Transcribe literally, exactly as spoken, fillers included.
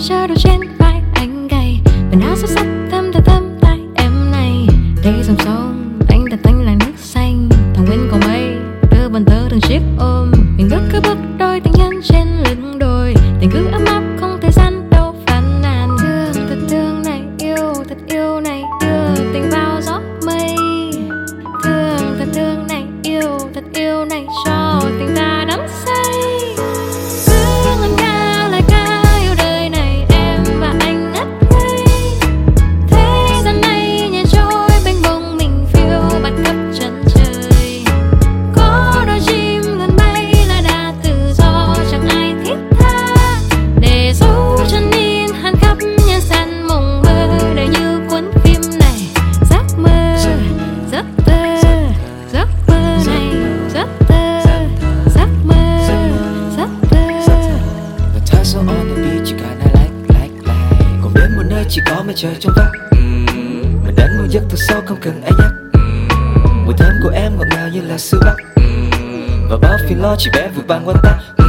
chờ đôi trên vai anh gầy, quần áo xốc xách thơm thơm thơm tai em này. Đây dòng sông anh thật tanh là nước xanh, thằng bên có mây đưa bàn tơ từng chiếc ôm. Mình bước cứ bước đôi tình nhân trên lưng đồi, tình cứ ấm áp không thời gian đâu phàn nàn. Thương thật thương này yêu thật yêu này đưa tình vào gió mây. Thương thật thương này yêu thật yêu này cho tình ta đắm say. Cứ ngân nga lời ca yêu đời này em và anh ngất ngây. Thế gian này nhẹ trôi mênh mông mình phiêu bạt khắp chân trời. Có đôi chim gần bay là đã tự do chẳng ai thiết tha, để dấu chân in hằn khắp nhân gian mộng mơ đời như cuốn phim này. Giấc mơ giấc mơ giấc mơ này giấc mơ giấc mơ giấc mơ. Và tassel on the beach you kinda like like like. Cùng đến một nơi chỉ có mây trời trong vắt. Mình đến một giấc thật sâu không cần ai nhắc. Mùi thơm của em ngọt ngào như là xưa Bắc. Và bao phiền lo chỉ bé vụt bằng quanh ta.